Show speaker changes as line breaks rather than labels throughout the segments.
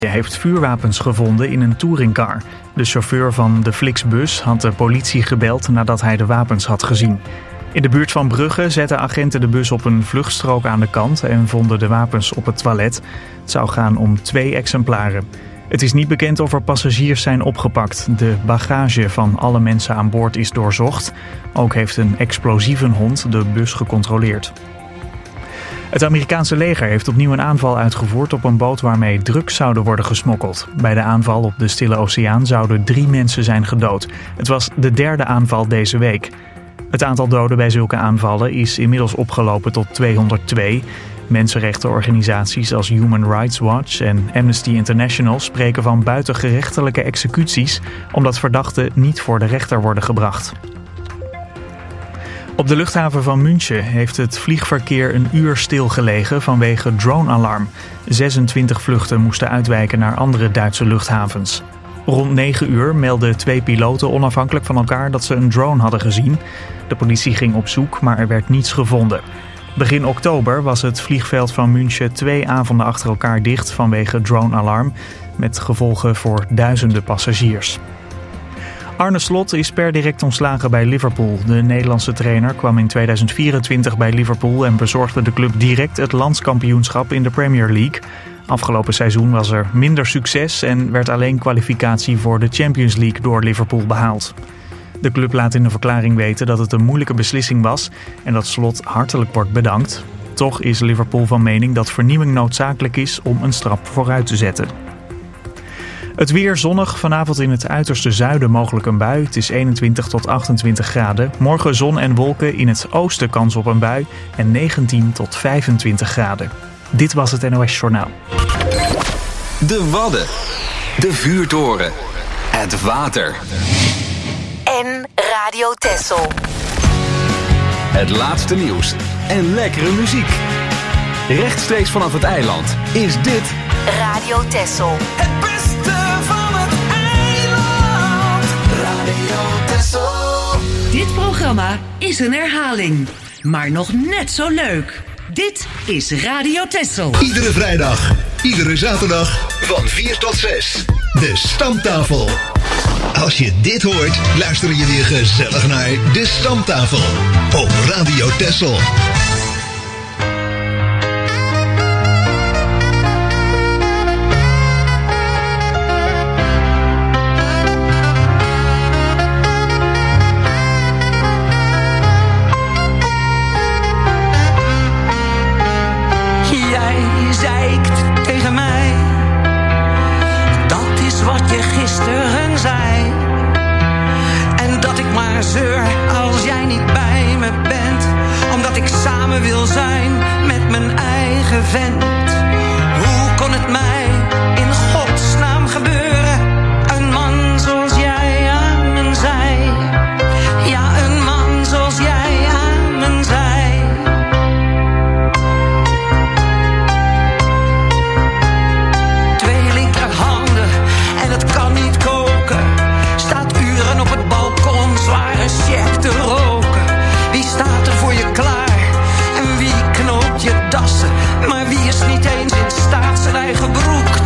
heeft vuurwapens gevonden in een touringcar. De chauffeur van de Flixbus had de politie gebeld nadat hij de wapens had gezien. In de buurt van Brugge zetten agenten de bus op een vluchtstrook aan de kant en vonden de wapens op het toilet. Het zou gaan om 2 exemplaren. Het is niet bekend of er passagiers zijn opgepakt. De bagage van alle mensen aan boord is doorzocht. Ook heeft een explosievenhond de bus gecontroleerd. Het Amerikaanse leger heeft opnieuw een aanval uitgevoerd op een boot waarmee drugs zouden worden gesmokkeld. Bij de aanval op de Stille Oceaan zouden 3 mensen zijn gedood. Het was de 3e aanval deze week. Het aantal doden bij zulke aanvallen is inmiddels opgelopen tot 202. Mensenrechtenorganisaties als Human Rights Watch en Amnesty International spreken van buitengerechtelijke executies, omdat verdachten niet voor de rechter worden gebracht. Op de luchthaven van München heeft het vliegverkeer een uur stilgelegen vanwege drone-alarm. 26 vluchten moesten uitwijken naar andere Duitse luchthavens. Rond 9 uur meldden 2 piloten onafhankelijk van elkaar dat ze een drone hadden gezien. De politie ging op zoek, maar er werd niets gevonden. Begin oktober was het vliegveld van München 2 avonden achter elkaar dicht vanwege drone-alarm, met gevolgen voor duizenden passagiers. Arne Slot is per direct ontslagen bij Liverpool. De Nederlandse trainer kwam in 2024 bij Liverpool en bezorgde de club direct het landskampioenschap in de Premier League. Afgelopen seizoen was er minder succes en werd alleen kwalificatie voor de Champions League door Liverpool behaald. De club laat in een verklaring weten dat het een moeilijke beslissing was en dat Slot hartelijk wordt bedankt. Toch is Liverpool van mening dat vernieuwing noodzakelijk is om een stap vooruit te zetten. Het weer zonnig, vanavond in het uiterste zuiden mogelijk een bui. Het is 21 tot 28 graden. Morgen zon en wolken, in het oosten kans op een bui en 19 tot 25 graden. Dit was het NOS Journaal.
De Wadden, de vuurtoren, het water
en Radio Texel.
Het laatste nieuws en lekkere muziek. Rechtstreeks vanaf het eiland is dit
Radio Texel.
Het beste van het eiland. Radio Texel.
Dit programma is een herhaling, maar nog net zo leuk. Dit is Radio Texel.
Iedere vrijdag, iedere zaterdag van 4 tot 6. De Stamtafel. Als je dit hoort, luister je weer gezellig naar De Stamtafel op Radio Texel.
Zeikt tegen mij, dat is wat je gisteren zei. En dat ik maar zeur als jij niet bij me bent, omdat ik samen wil zijn met mijn eigen vent. Hoe kon het mij in godsnaam gebeuren? Een man zoals jij aan me zei. Ja, een man zoals jij aan me zei. Zware check te roken. Wie staat er voor je klaar? En wie knoopt je dassen? Maar wie is niet eens in staat zijn eigen broek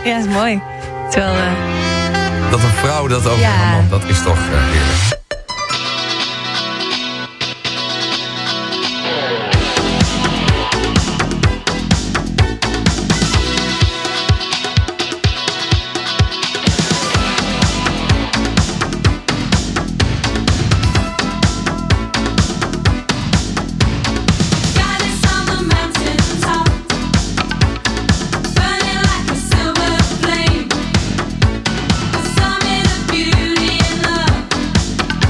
Ja, is mooi. Het is wel...
Dat een vrouw dat over een man, dat is toch heerlijk.
Some in the beauty and love.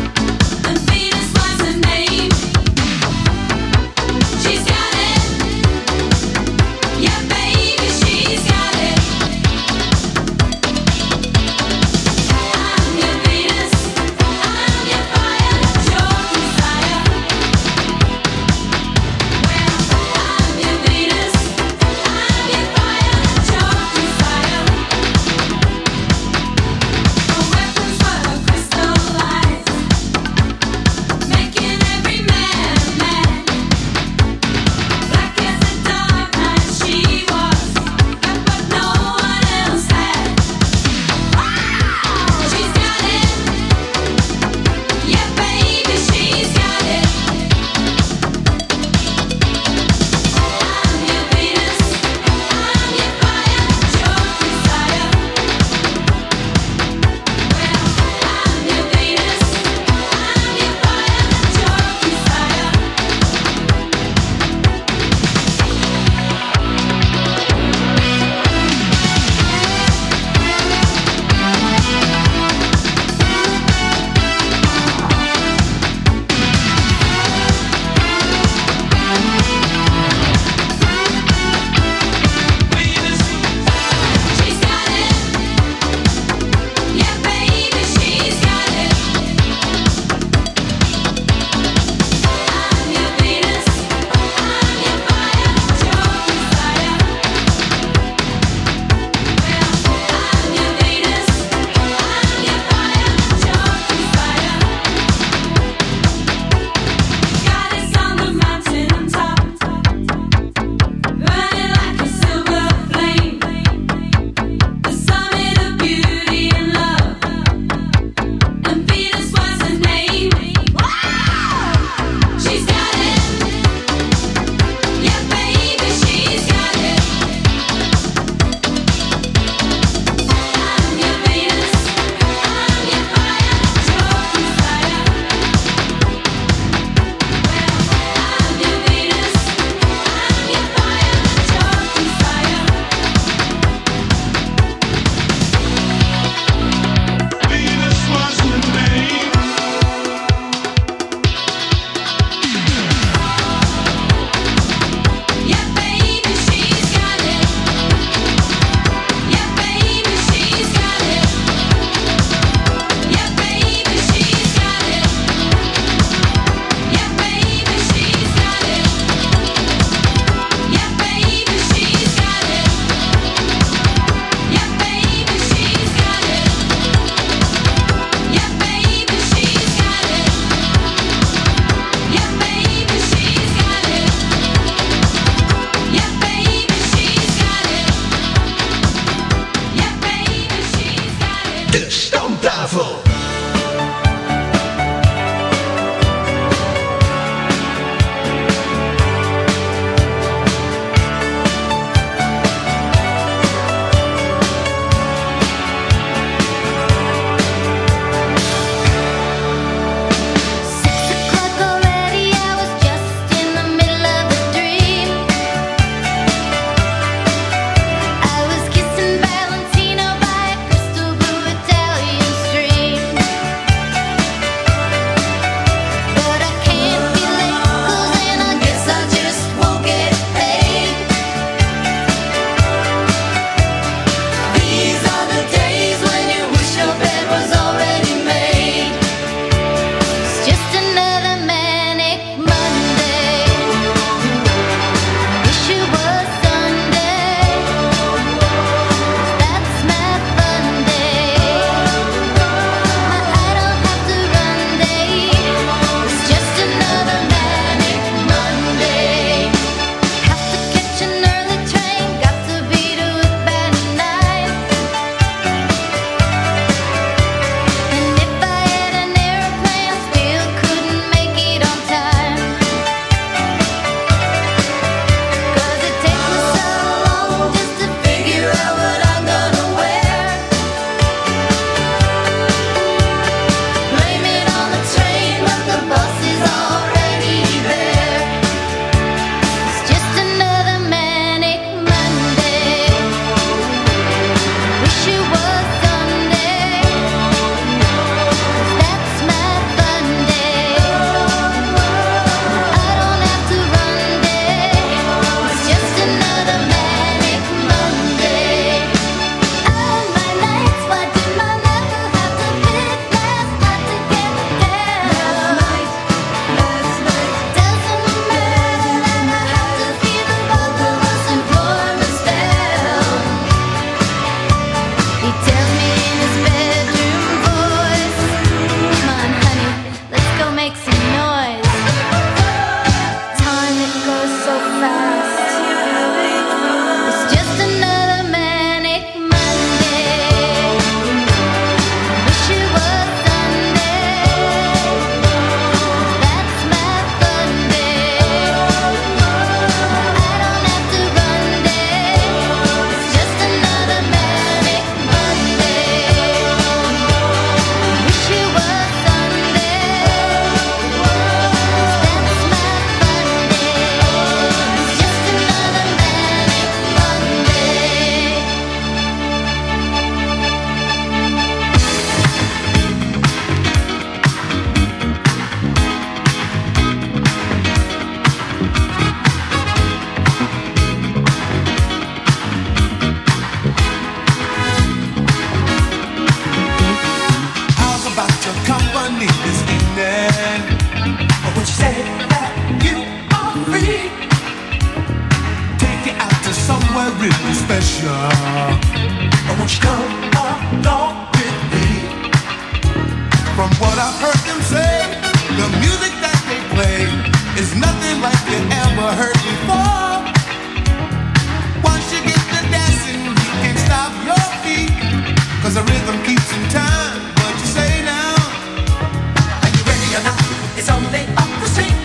somewhere really special. Won't you come along with me? From what I've heard them say, the music that they play is nothing like you ever heard before. Once you get to dancing, you can't stop your feet, 'cause the rhythm keeps in time. What you say now? Are you ready or not? It's only up the street.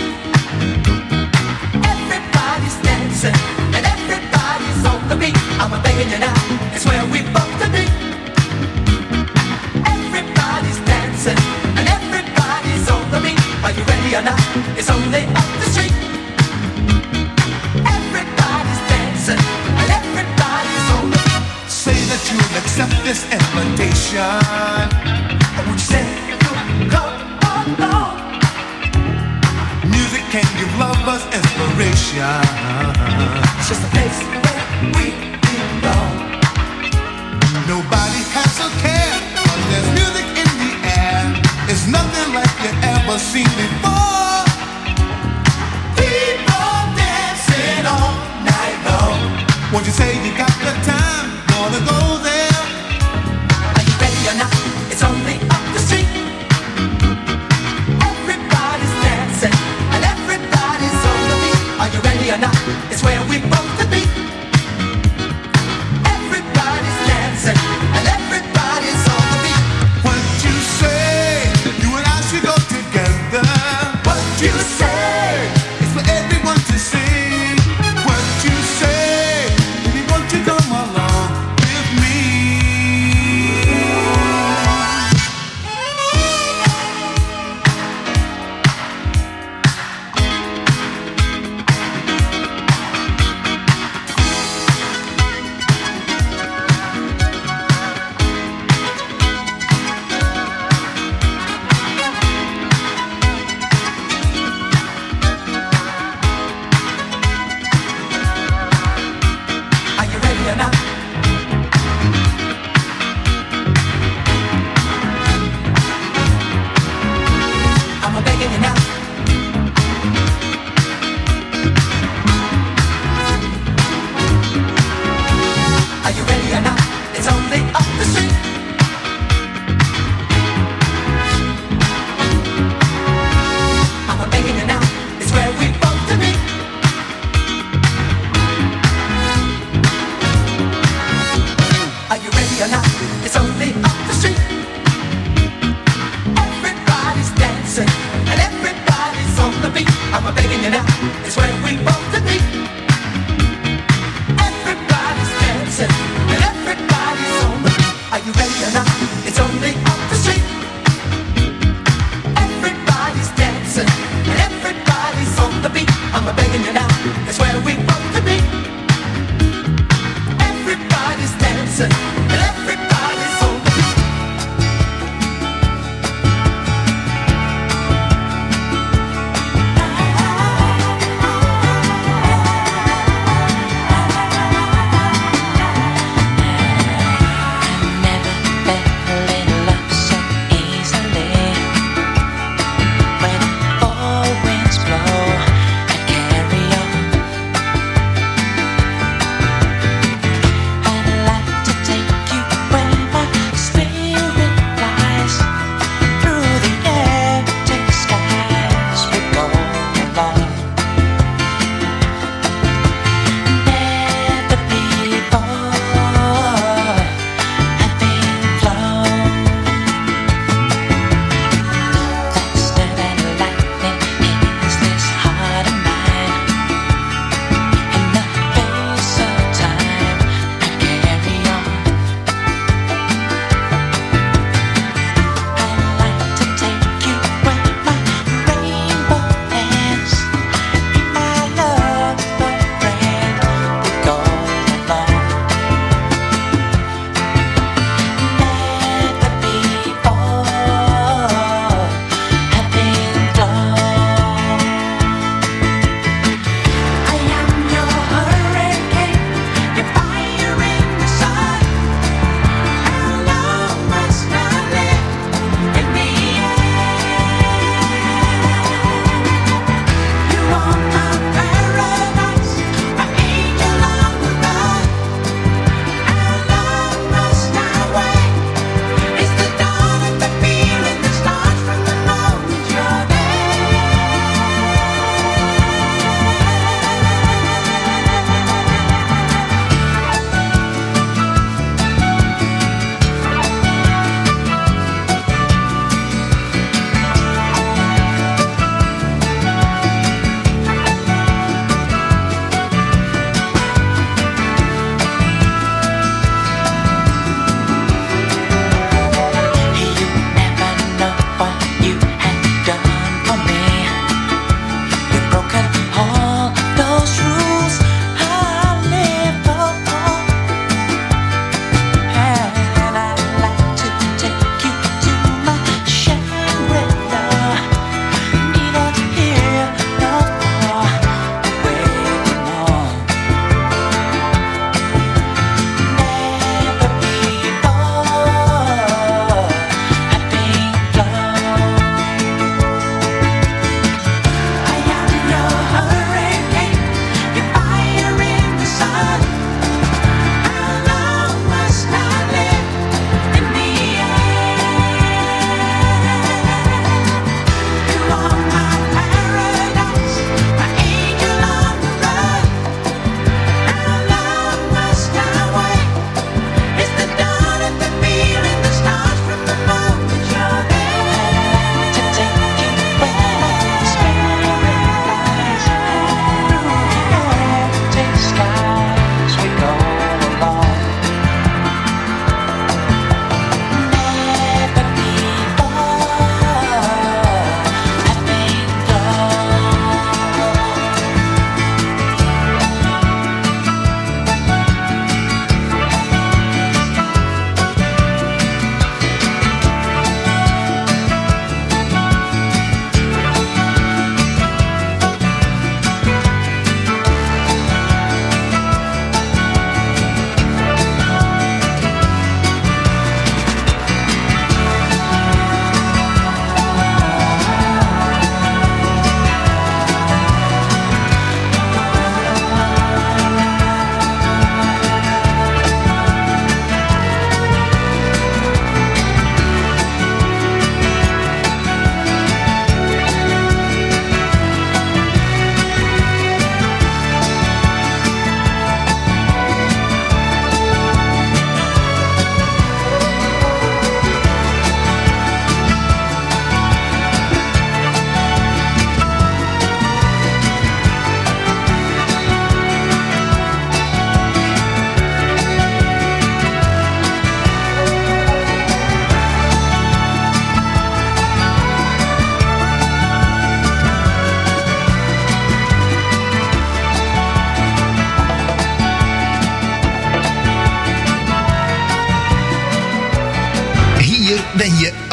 Everybody's dancing and everybody's on the beat. I'm begging you now, it's where we both to be. Everybody's dancing and everybody's on the beat. Are you ready or not? It's only up the street. Everybody's dancing and everybody's on the beat. Say that you'll accept this invitation. Or would you say you'll come along? Music can give lovers inspiration. It's just a place where we belong. Nobody has a care, 'cause there's music in the air. It's nothing like you ever seen before. People dancing all night long. Won't you say you got the time? Wanna go there? Are you ready or not? It's only up the street. Everybody's dancing and everybody's on the beat. Are you ready or not? It's where we both to be. Everybody's dancing and everybody's on the beat. What you say? You and I should go together. What you say? It's for everyone to see. What you say? Baby, won't you go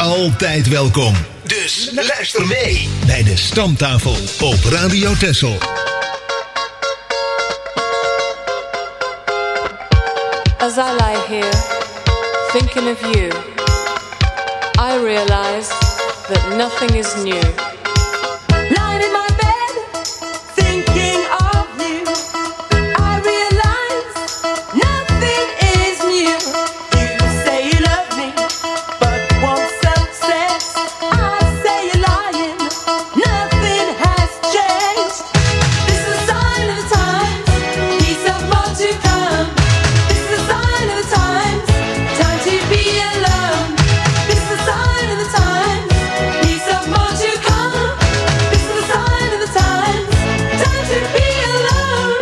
altijd welkom. Dus luister mee bij de Stamtafel op Radio Texel.
As I lie here, thinking of you, I realize that nothing is new. Lying in my bed, thinking of you, I realize nothing is new. You say you love me, but want success. I say you're lying, nothing has changed. This is a sign of the times, peace of more to come. This is a sign of the times, time to be alone. This is a sign of the times, peace of more to come. This is a sign of the times, time to be alone.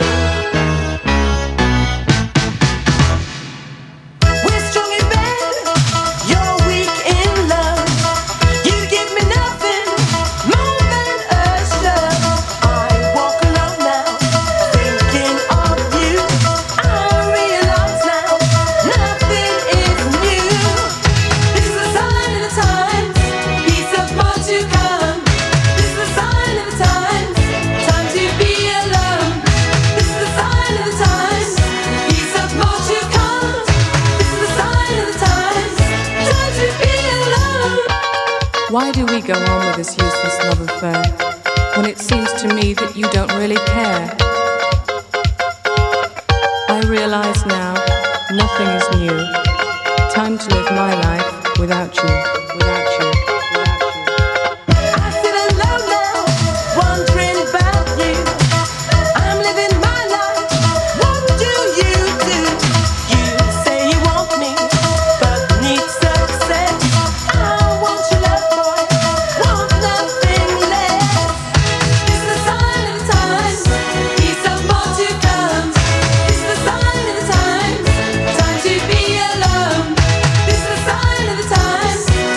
We're strong in bed, you're weak in love. You give me nothing more than a shove. I walk alone now, thinking of you. I realize now, nothing is new. This is a sign of the times, peace of more to come. This is a sign of the times, time to be alone. This is a sign of the times, peace of more to come. This is a sign of the times, time to be alone. Why do we go on with this useless love affair when it seems to me that you don't really care? I realize now nothing is new. Time to live my life without you, without you, without you. I sit alone now, wondering about you. I'm living my life, what do you do? You say you want me, but need success. I want your love, boy, want nothing less. This is a sign of the times, peace of more to come. This is a sign of the times, time to be alone. This is a sign of the times,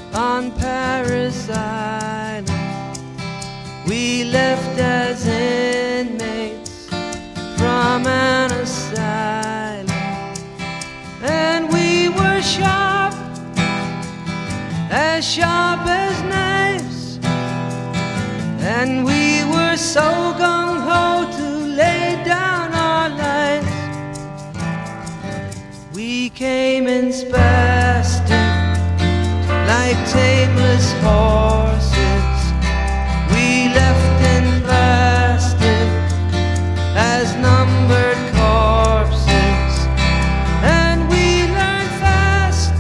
on Paris Island. We left as inmates from an asylum, and we were sharp as knives, and we were so gung-ho to lay down our lives. We came in spastic like tameless horses. We left in plastic as numbered corpses, and we learned fast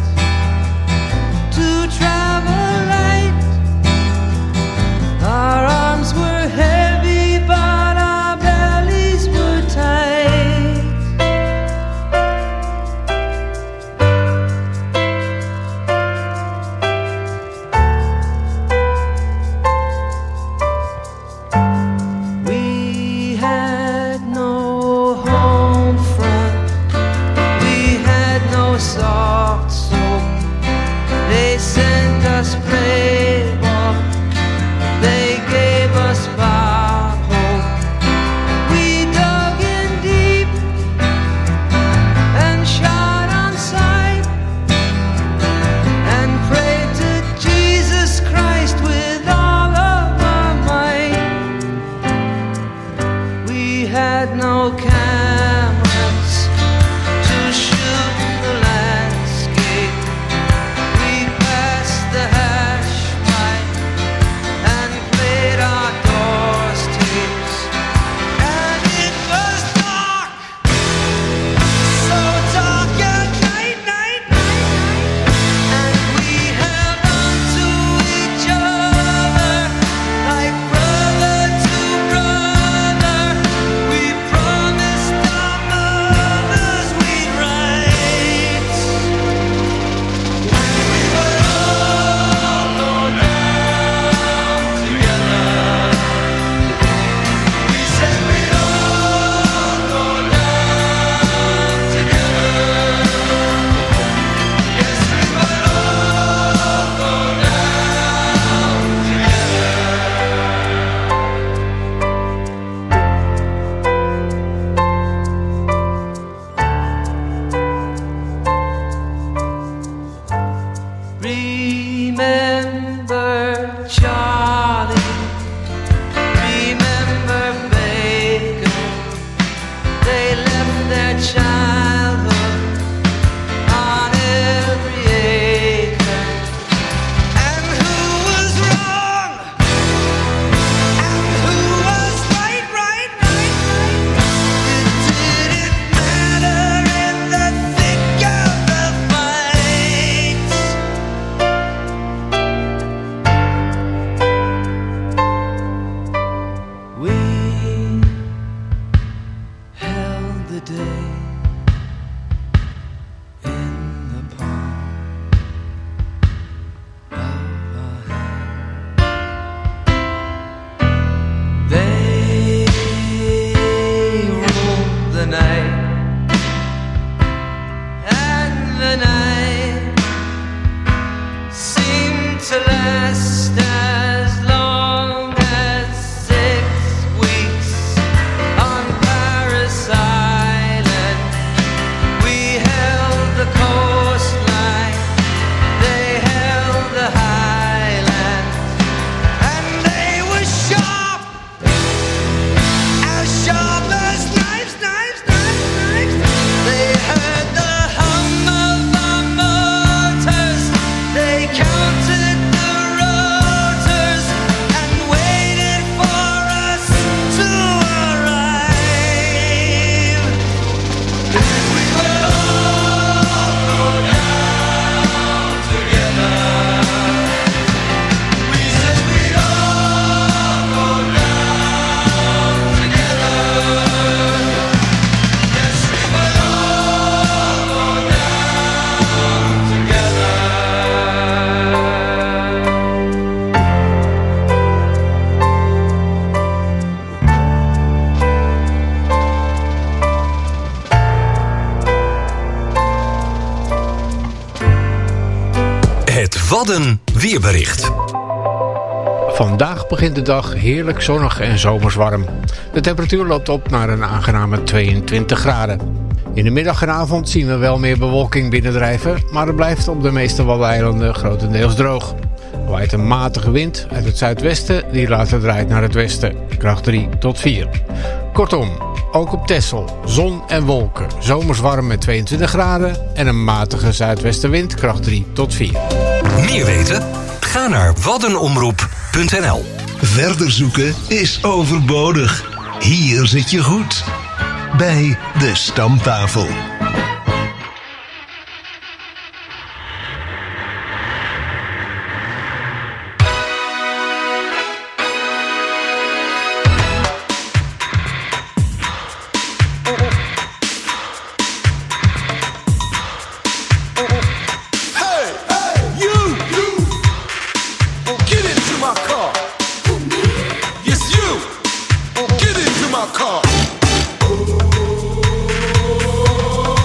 to travel light. Our arms were heavy, but our bellies were tight. We had no home front, we had no soft soap. They sent us Playboy, they gave us Bob Hope. We dug in deep and shot on sight, and prayed to Jesus Christ with all of our might. We had no cameras to shoot the landscape. We passed the hash pipe and played our doors tapes. And it was dark, so dark at night, and we held on to each other like brother to brother. We promised our mothers we'd write, and we would all go down together. We said we'd all go down together. Yes, we would all go down Remember Charlie, remember Baker. They left their childhood on every acre. And who was wrong? And who was right? It didn't matter in the thick of the fight.
Het Wadden weerbericht.
Vandaag begint de dag heerlijk zonnig en zomers warm. De temperatuur loopt op naar een aangename 22 graden. In de middag en avond zien we wel meer bewolking binnendrijven, maar het blijft op de meeste Waddeneilanden grotendeels droog. Er waait een matige wind uit het zuidwesten die later draait naar het westen, kracht 3 tot 4. Kortom, ook op Texel, zon en wolken, zomers warm met 22 graden en een matige zuidwestenwind, kracht 3 tot 4.
Meer weten? Ga naar waddenomroep.nl.
Verder zoeken is overbodig. Hier zit je goed. Bij de Stamtafel.
Car.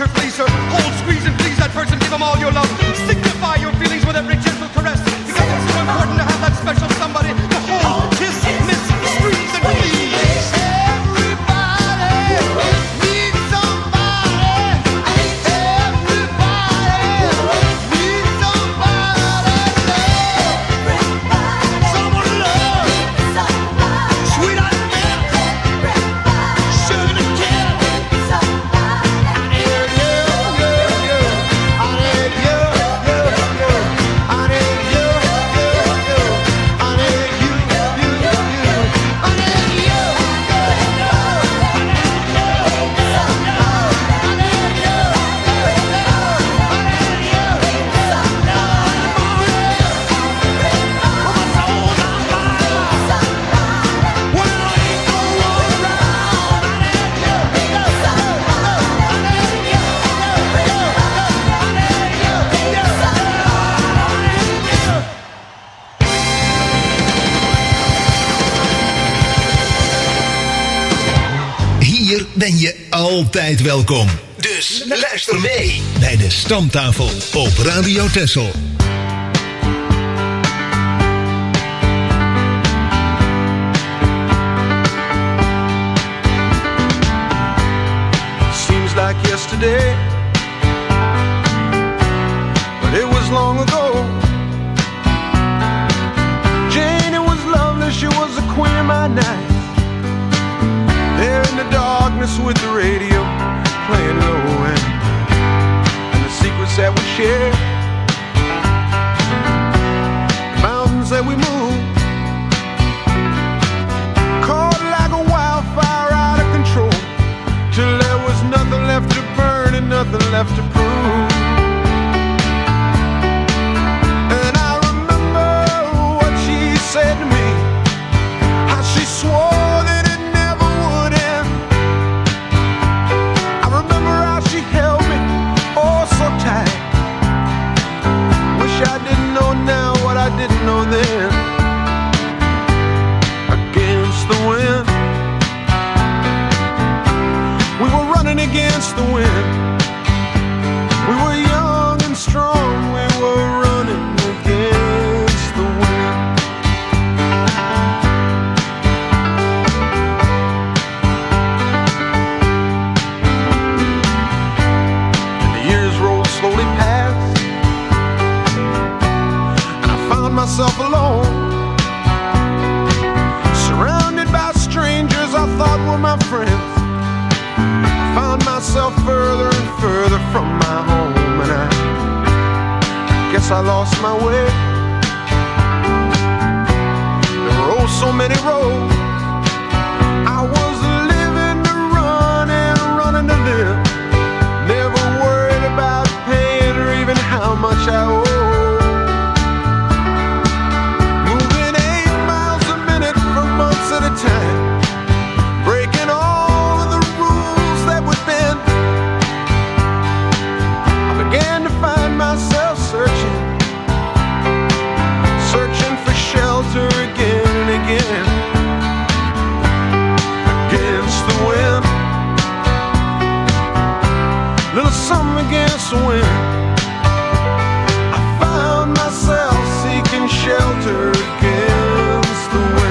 her, please her. Hold, squeeze, and please that person. Give them all your love. Signify your feelings with every gentle caress. Because it's so important to have that special somebody to hold, kiss, miss, squeeze, and please.
Ben je altijd welkom. Dus luister mee bij de Stamtafel op Radio Texel.
Seems like yesterday, but it was long ago. Jane, it was lovely, she was a queen of my night. There in the darkness with the radio playing low and the secrets that we share, the mountains that we move, caught like a wildfire out of control, till there was nothing left to burn and nothing left to prove. And I remember what she said to me, how she swore that I didn't know now what I didn't know then. Against the wind, we were running against the wind. We were young and strong, we were running against the wind. And the years rolled slowly past, myself alone, surrounded by strangers I thought were my friends. I found myself further and further from my home, and I guess I lost my way. There were oh so many roads. I was living to run and running to live, never worried about paying or even how much I owed. At a time, breaking all of the rules that would bend, I began to find myself searching for shelter again and again. Against the wind, little something against the wind, I found myself seeking shelter against the wind.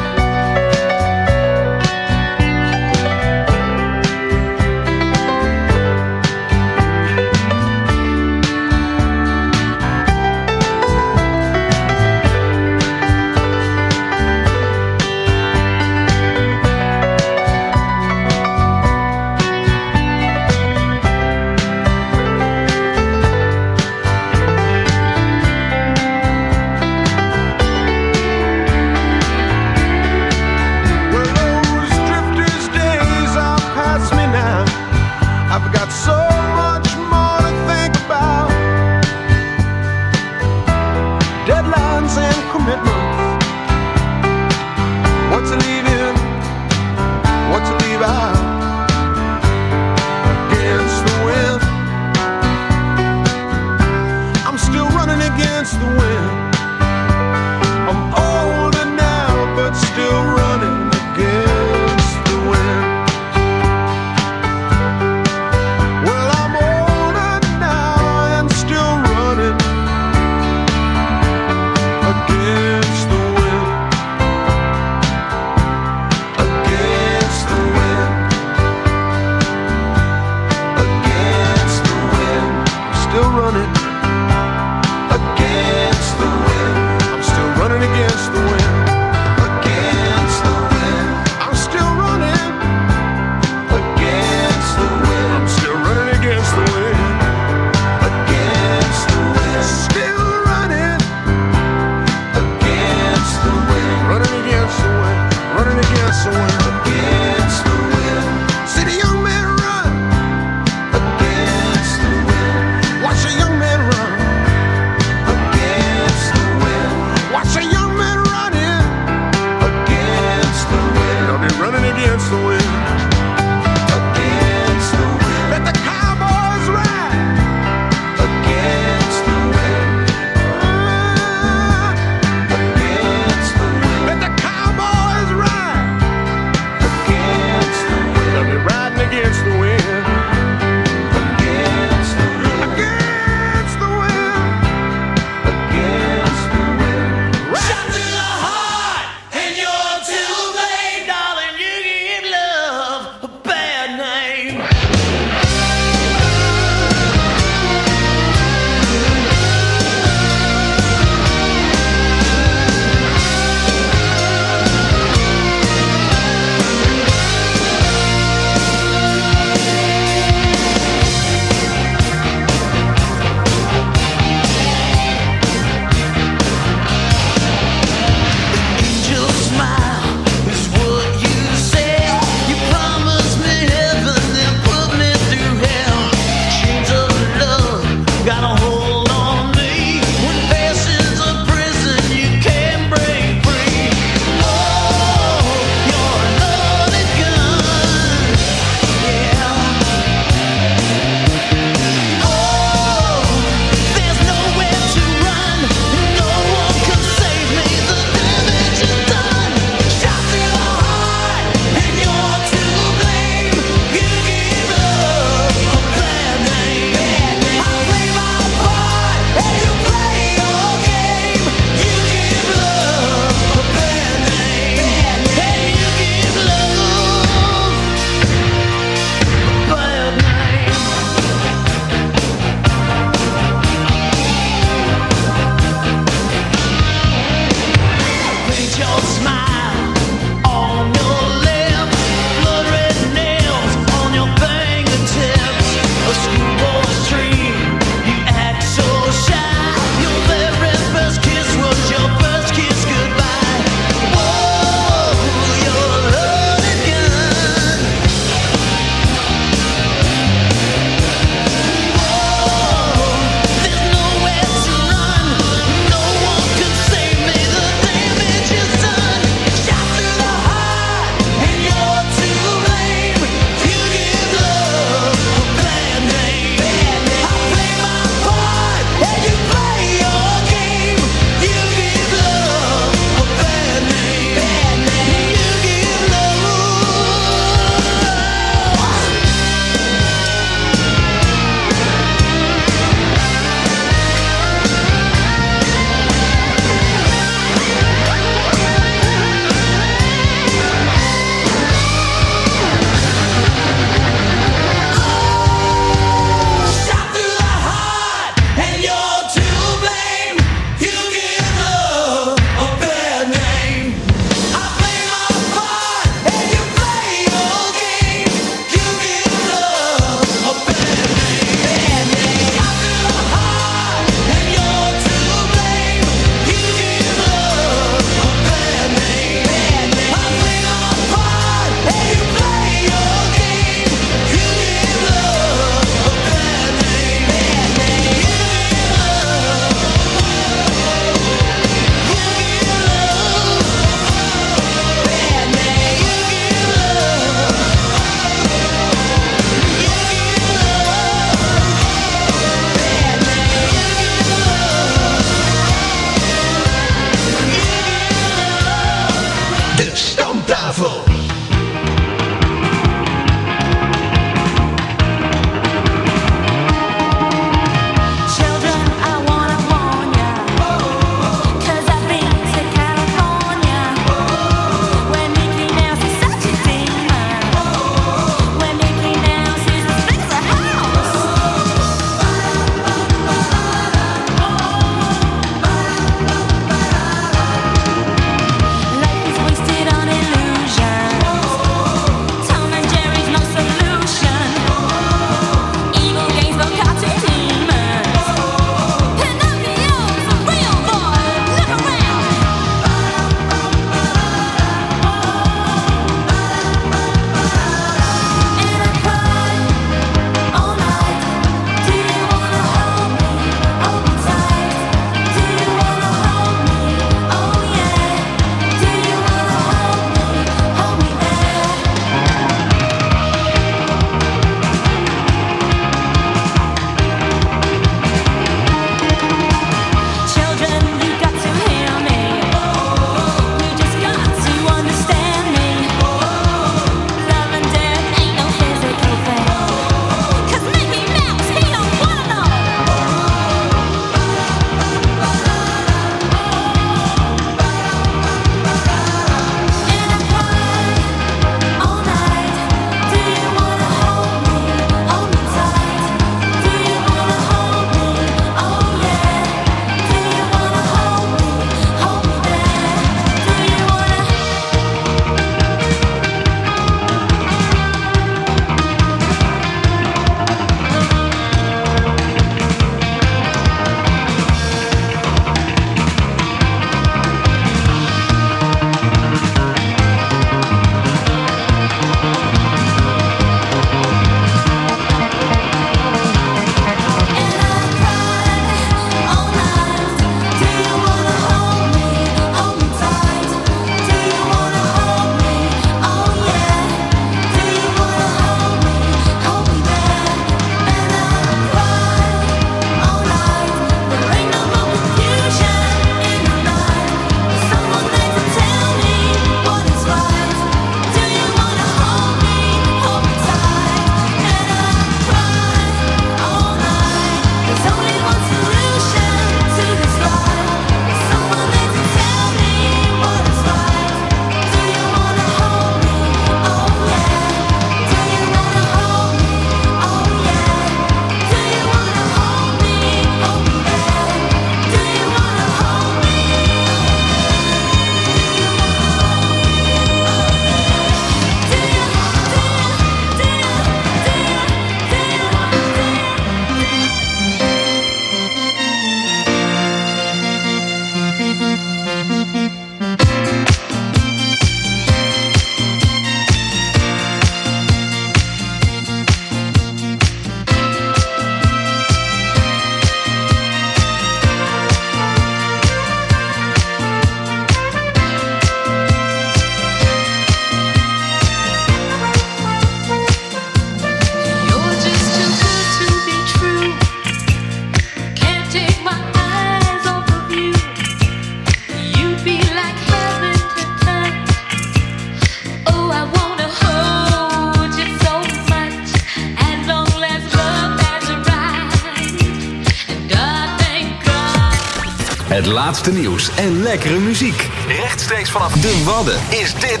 Het laatste nieuws en lekkere muziek. Rechtstreeks vanaf de Wadden is dit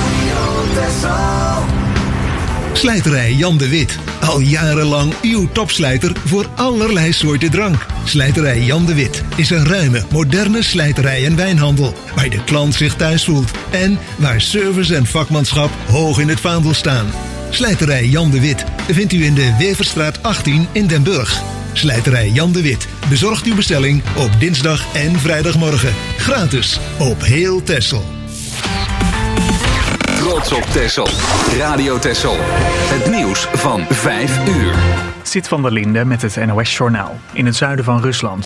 Slijterij Jan de Wit. Al jarenlang uw topslijter voor allerlei soorten drank. Slijterij Jan de Wit is een ruime, moderne slijterij en wijnhandel. Waar de klant zich thuis voelt. En waar service en vakmanschap hoog in het vaandel staan. Slijterij Jan de Wit vindt u in de Weverstraat 18 in Den Burg. Slijterij Jan de Wit bezorgt uw bestelling op dinsdag en vrijdagmorgen. Gratis op heel Texel.
Trots op Texel. Radio Texel. Het nieuws van 5 uur.
Zit van der Linde met het NOS-journaal. In het zuiden van Rusland